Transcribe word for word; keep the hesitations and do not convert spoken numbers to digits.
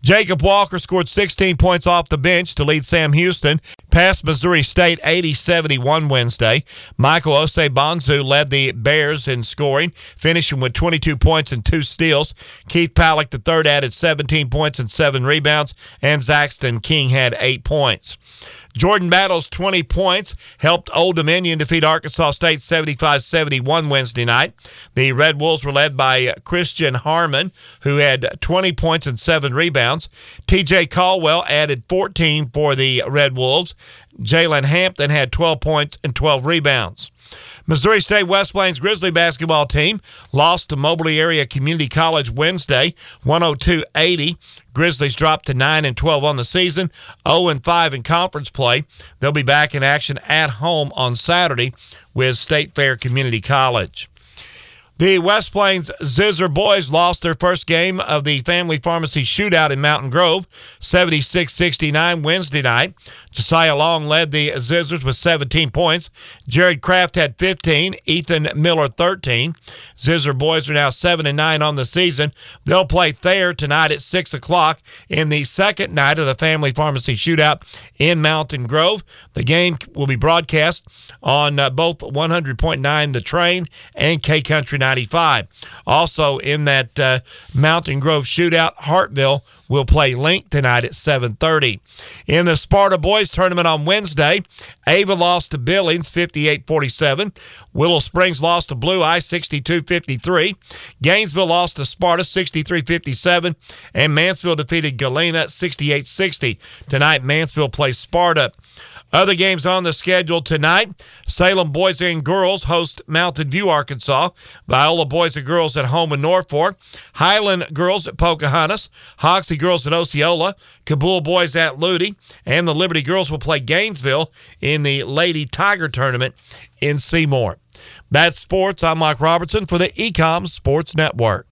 Jacob Walker scored sixteen points off the bench to lead Sam Houston past Missouri State eighty seventy-one Wednesday. Michael Osei-Bonsu led the Bears in scoring, finishing with twenty-two points and two steals. Keith Pallick the third added seventeen points and seven rebounds, and Zaxton King had eight points. Jordan Battle's twenty points helped Old Dominion defeat Arkansas State seventy-five seventy-one Wednesday night. The Red Wolves were led by Christian Harmon, who had twenty points and seven rebounds. T J Caldwell added fourteen for the Red Wolves. Jalen Hampton had twelve points and twelve rebounds. Missouri State West Plains Grizzly basketball team lost to Moberly Area Community College Wednesday, one oh two eighty. Grizzlies dropped to nine and twelve on the season, oh and five in conference play. They'll be back in action at home on Saturday with State Fair Community College. The West Plains Zizzer boys lost their first game of the Family Pharmacy Shootout in Mountain Grove, seventy-six sixty-nine Wednesday night. Josiah Long led the Zizzers with seventeen points. Jared Kraft had fifteen, Ethan Miller thirteen. Zizzer boys are now seven and nine on the season. They'll play Thayer tonight at six o'clock in the second night of the Family Pharmacy Shootout in Mountain Grove. The game will be broadcast on uh, both one hundred point nine The Train and K-Country ninety-five. Also in that uh, Mountain Grove Shootout, Hartville will play Link tonight at seven thirty. In the Sparta Boys Tournament on Wednesday, Ava lost to Billings fifty-eight forty-seven. Willow Springs lost to Blue Eye sixty-two fifty-three. Gainesville lost to Sparta sixty-three fifty-seven. And Mansfield defeated Galena sixty-eight sixty. Tonight, Mansfield plays Sparta. Other games on the schedule tonight: Salem Boys and Girls host Mountain View, Arkansas. Viola Boys and Girls at home in Norfolk. Highland Girls at Pocahontas. Hoxie Girls at Osceola. Kabul Boys at Ludi. And the Liberty Girls will play Gainesville in the Lady Tiger Tournament in Seymour. That's sports. I'm Mike Robertson for the Ecom Sports Network.